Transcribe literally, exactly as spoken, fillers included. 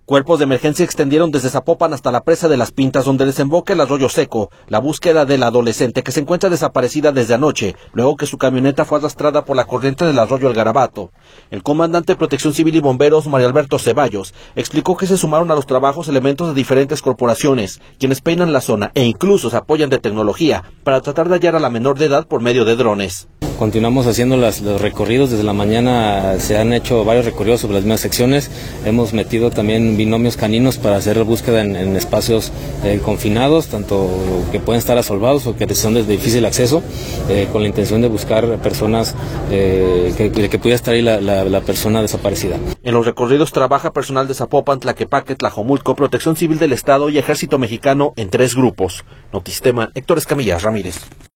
Cuerpos de emergencia extendieron desde Zapopan hasta la presa de Las Pintas, donde desemboca el arroyo seco, la búsqueda de la adolescente que se encuentra desaparecida desde anoche, luego que su camioneta fue arrastrada por la corriente del arroyo El Garabato. El comandante de Protección Civil y Bomberos, Mario Alberto Ceballos, explicó que se sumaron a los trabajos elementos de diferentes corporaciones, quienes peinan la zona e incluso se apoyan de tecnología para tratar de hallar a la menor de edad por medio de drones. Continuamos haciendo las, los recorridos, desde la mañana se han hecho varios recorridos sobre las mismas secciones, hemos metido también binomios caninos para hacer la búsqueda en, en espacios eh, confinados, tanto que pueden estar asolvados o que son de difícil acceso, eh, con la intención de buscar personas eh, que, que pudiera estar ahí la, la, la persona desaparecida. En los recorridos trabaja personal de Zapopan, Tlaquepaque, Tlajomulco, Protección Civil del Estado y Ejército Mexicano en tres grupos. Notistema, Héctor Escamilla Ramírez.